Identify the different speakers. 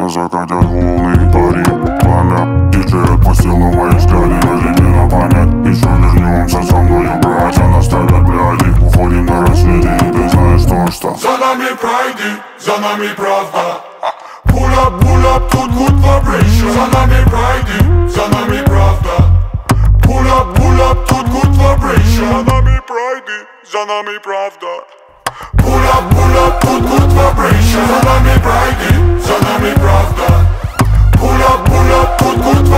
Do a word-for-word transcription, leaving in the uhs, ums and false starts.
Speaker 1: Ребята закатят волны, парень, пламя. Диджей отпустил на мои взгляды, но тебе на память. Еще вернемся со мною, братья наставят бляди. Уходим на рассвете, и ты знаешь, что что.
Speaker 2: За нами пройди, за нами правда. Pull up, pull up, тут good vibration. За нами пройди, за нами правда. Pull up, pull up, тут good vibration. За нами пройди, за нами правда. Pull up, pull up, тут good vibration. За нами пройди, за нами правда. Pull up, pull up, тут good vibration.